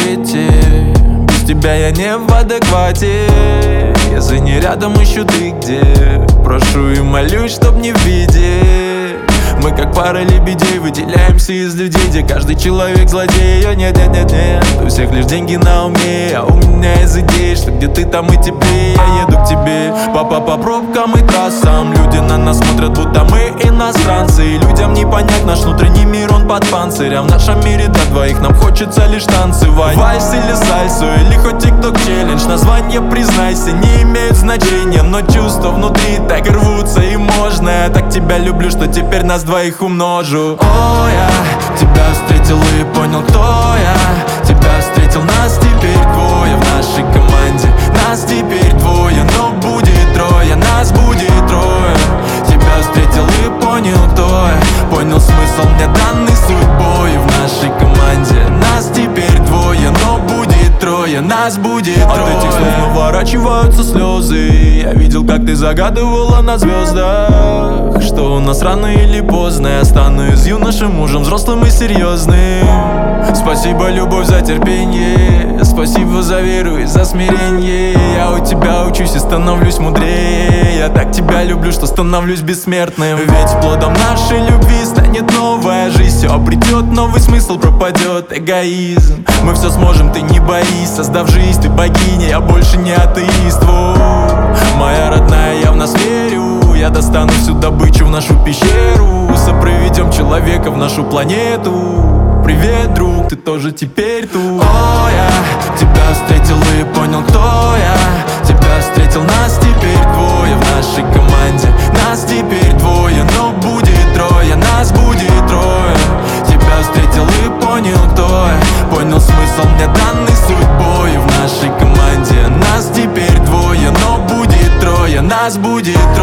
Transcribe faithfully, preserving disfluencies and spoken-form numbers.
свете. Без тебя я не в адеквате. Если не рядом, ищу ты где. Прошу и молюсь, чтоб не в беде. Мы как пара лебедей выделяемся из людей, где каждый человек злодей. О, нет, нет, нет, нет, у всех лишь деньги на уме. А у меня из идей, что где ты, там и теплее. Я еду к тебе, папа, по пробкам и трассам. Люди на нас смотрят, будто мы иностранцы. И людям не понять наш внутренний мир, он под панцирем. В нашем мире для двоих нам хочется лишь танцевать. Вальс или сальсу, или хоть тик-ток челлендж. Название, признайся, не имеет значения, но чувства внутри так рвутся. И можно, я так тебя люблю, что теперь нас двоих умножу. О, я тебя встретил и понял, кто я. Тебя встретил, нас теперь двое в нашей команде. Нас теперь двое, но будет трое. Нас будет трое. Тебя встретил и понял, кто я. Понял смысл мне данный судьбой в нашей команде. Нас теперь двое, но будет трое. Нас будет трое. От этих слов наворачиваются слезы. Я видел, как ты загадывала на звездах, что у нас рано или поздно я стану из юноши мужем взрослым и серьезным. Спасибо, любовь, за терпение. Спасибо за веру и за смирение. Я у тебя учусь и становлюсь мудрее. Я так тебя люблю, что становлюсь бессмертным. Ведь плодом нашей любви станет новая жизнь. Все обретет новый смысл, пропадет эгоизм. Мы все сможем, ты не боись. Создав жизнь, ты богиня, я больше не атеист. Во, моя родная, я в нас верю. Я достану всю добычу в нашу пещеру. Сопроведем человека в нашу планету. Привет, друг, ты тоже теперь тут. О, я тебя встретил и понял, кто я. Тебя встретил, нас теперь двое в нашей команде. Нас теперь двое, но будет трое. Нас будет трое. Тебя встретил и понял, кто я. Понял смысл мне данный судьбой в нашей команде. Нас теперь двое, но будет трое. Нас будет